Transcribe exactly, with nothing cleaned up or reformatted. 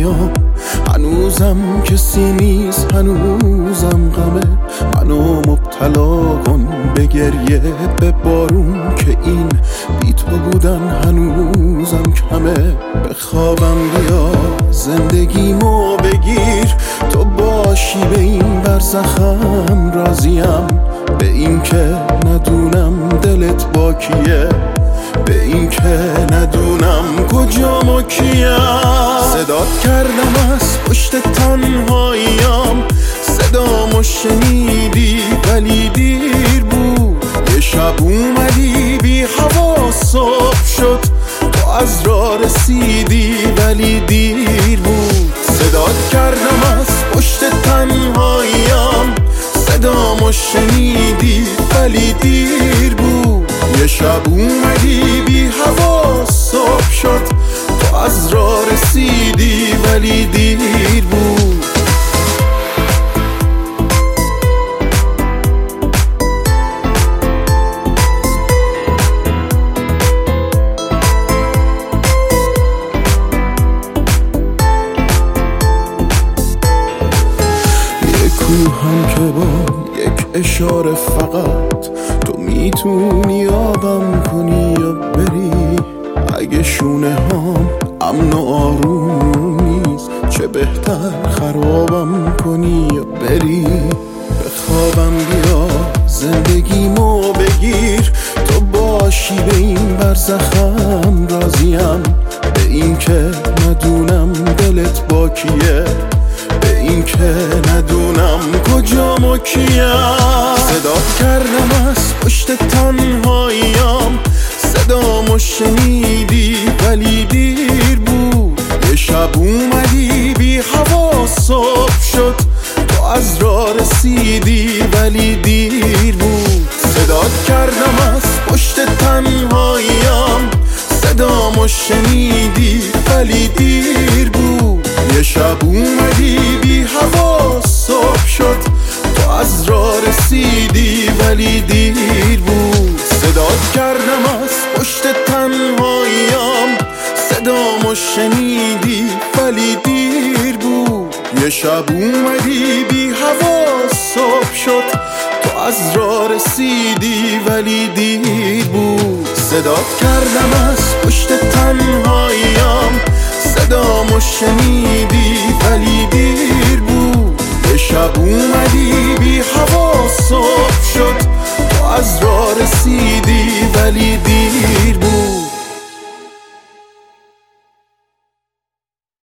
بیام. هنوزم کسی نیست، هنوزم غمه. منو مبتلا کن به گریه، به بارون که این بی تو بودن هنوزم کمه. به خوابم بیا زندگیمو بگیر، تو باشی به این برزخم راضیم. به این که ندونم دلت با کیه، به این که ندونم کجا ما کیم. صدات کردم از پشت تنهاییم، صدامو شنیدی ولی دیر بود. یه شب اومدی بی هوا صبح شد، تو از راه رسیدی ولی دیر بود. صدات کردم از پشت تنهاییم، صدامو شنیدی ولی دیر بود. یه شب اومدی بی هوا صبح شد، تو از راه رسیدی ولی دیر بود. هم که با یک اشاره فقط تو میتونی آبم کنی یا بری. اگه شونه هم امن و آروم نیست، چه بهتر خرابم کنی یا بری. به خوابم بیا زندگیمو بگیر، تو باشی به این برزخم راضیم. به این که ندونم دلت با کیه، به این که ندونم کجا ما کیم. صدات کردم از پشت تنهاییم، صدامو شنیدی ولی دیر بود. یه شب اومدی بی هوا صبح شد، تو از راه رسیدی ولی دیر بود. صدات کردم از پشت تنهاییم، صدامو شنیدی ولی دیر بود. یه شب اومدی بی هوا صبح شد، تو از راه رسیدی ولی دیر بود. صدات کردم از پشت تنهاییم، صدامو شنیدی ولی دیر بود. یه شب اومدی بی هوا صبح شد، تو از راه رسیدی ولی دیر بود. صدات کردم از پشت تنهاییم، صدامو شنیدی